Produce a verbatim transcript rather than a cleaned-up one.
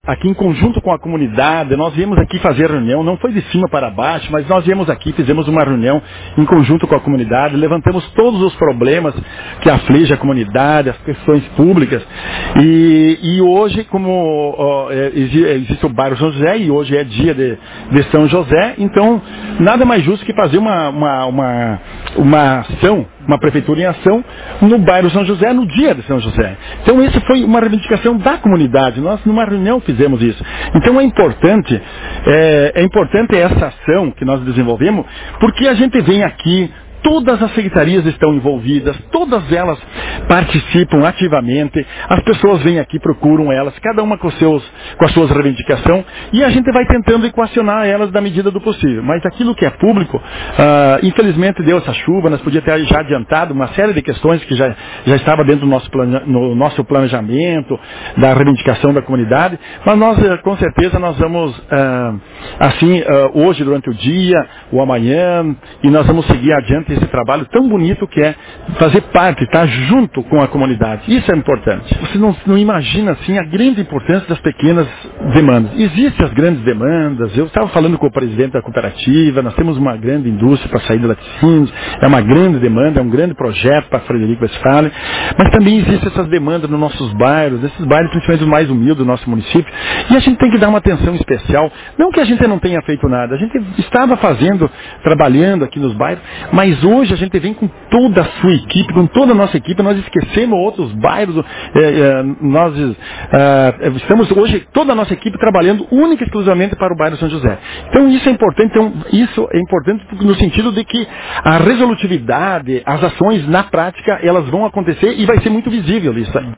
Aqui em conjunto com a comunidade, nós viemos aqui fazer reunião, não foi de cima para baixo, mas nós viemos aqui, fizemos uma reunião em conjunto com a comunidade, levantamos todos os problemas que afligem a comunidade, as questões públicas, e, e hoje, como ó, é, existe o bairro São José, e hoje é dia de, de São José, então nada mais justo que fazer uma, uma, uma, uma ação, uma prefeitura em ação no bairro São José, no dia de São José. Então essa foi uma reivindicação da comunidade, nós numa reunião fizemos isso. Então é importante, é, é importante essa ação que nós desenvolvemos, porque a gente vem aqui, todas as secretarias estão envolvidas, todas elas participam ativamente, as pessoas vêm aqui, procuram elas, cada uma com, seus, com as suas reivindicações, e a gente vai tentando equacionar elas da medida do possível. Mas aquilo que é público, ah, infelizmente deu essa chuva, nós podíamos ter já adiantado uma série de questões que já, já estava dentro do nosso, plane, no nosso planejamento, da reivindicação da comunidade, mas nós, com certeza, nós vamos, ah, assim, ah, hoje durante o dia, ou amanhã, e nós vamos seguir adiante esse trabalho tão bonito que é fazer parte, estar junto com a comunidade. Isso é importante. Você não, não imagina assim a grande importância das pequenas demandas. Existem as grandes demandas. Eu estava falando com o presidente da cooperativa, nós temos uma grande indústria para sair de laticínios, é uma grande demanda, é um grande projeto para Frederico Westphalen, mas também existem essas demandas nos nossos bairros, esses bairros principalmente os mais humildes do nosso município, e a gente tem que dar uma atenção especial. Não que a gente não tenha feito nada, a gente estava fazendo, trabalhando aqui nos bairros, mas hoje a gente vem com toda a sua equipe, com toda a nossa equipe, nós esquecemos outros bairros, é, é, nós é, estamos hoje, toda a nossa equipe trabalhando única e exclusivamente para o bairro São José. Então isso é importante, então, isso é importante no sentido de que a resolutividade, as ações na prática, elas vão acontecer e vai ser muito visível isso aí.